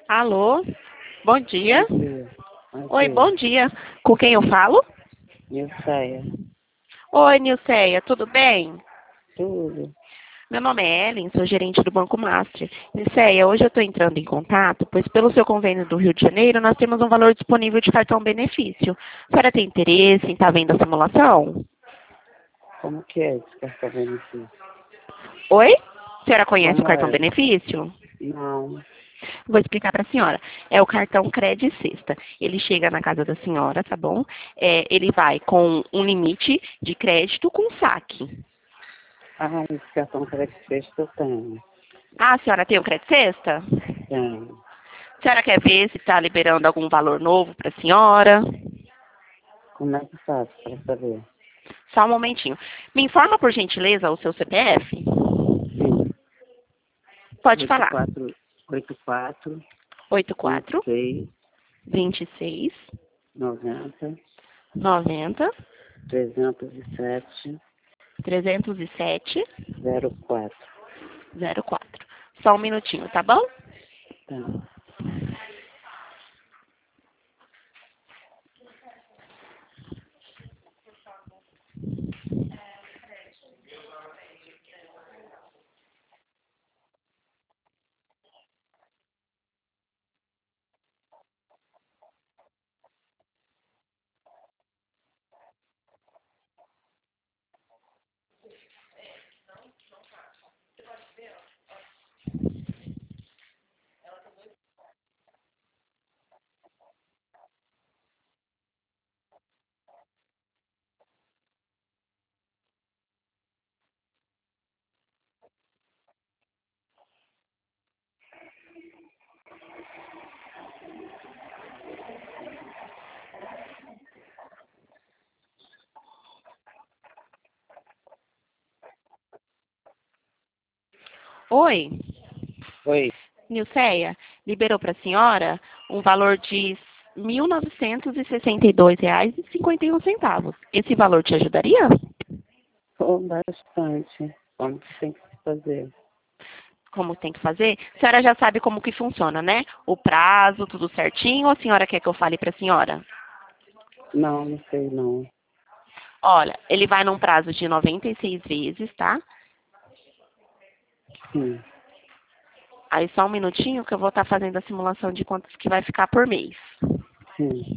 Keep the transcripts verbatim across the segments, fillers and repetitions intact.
Alô? Bom Bom dia. dia. Bom Oi, dia. bom dia. Com quem eu falo? Nilceia. Oi, Nilceia, tudo bem? Tudo. Meu nome é Ellen, sou gerente do Banco Master. Nilceia, hoje eu estou entrando em contato, pois pelo seu convênio do Rio de Janeiro, nós temos um valor disponível de cartão benefício. A senhora tem interesse em estar vendo a simulação? Como que é esse cartão benefício? Oi? A senhora conhece o Como cartão é? benefício? Não. Vou explicar para a senhora. É o cartão Cred Sexta. Ele chega na casa da senhora, tá bom? É, ele vai com um limite de crédito com saque. Ah, esse cartão crédito sexta eu tenho. Ah, a senhora tem o Cred Sexta? Tenho. A senhora quer ver se está liberando algum valor novo para a senhora? Como é que faço para saber? Só um momentinho. Me informa, por gentileza, o seu C P F? Sim. Pode Oito falar. quatro oito quatro Oito vinte quatro e seis vinte e seis noventa noventa trezentos e sete trezentos e sete zero quatro. zero quatro. Só um minutinho, tá bom? Tá. Oi, Oi. Nilceia, liberou para a senhora um valor de mil novecentos e sessenta e dois reais e cinquenta e um centavos. Esse valor te ajudaria? Oh, bastante. Como que tem que se fazer? Como tem que fazer? A senhora já sabe como que funciona, né? O prazo, tudo certinho, ou a senhora quer que eu fale para a senhora? Não, não sei não. Olha, ele vai num prazo de noventa e seis vezes, tá? Sim. Aí só um minutinho que eu vou estar fazendo a simulação de quantos que vai ficar por mês. Sim.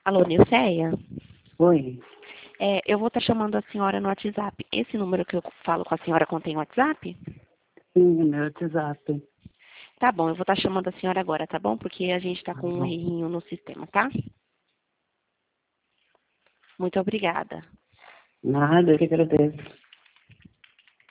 Alô, Nilceia? Oi. É, eu vou estar chamando a senhora no WhatsApp. Esse número que eu falo com a senhora contém WhatsApp? Sim, é meu WhatsApp. Tá bom, eu vou estar chamando a senhora agora, tá bom? Porque a gente está Tá com um bom. errinho no sistema, tá? Muito obrigada. Nada, eu que agradeço.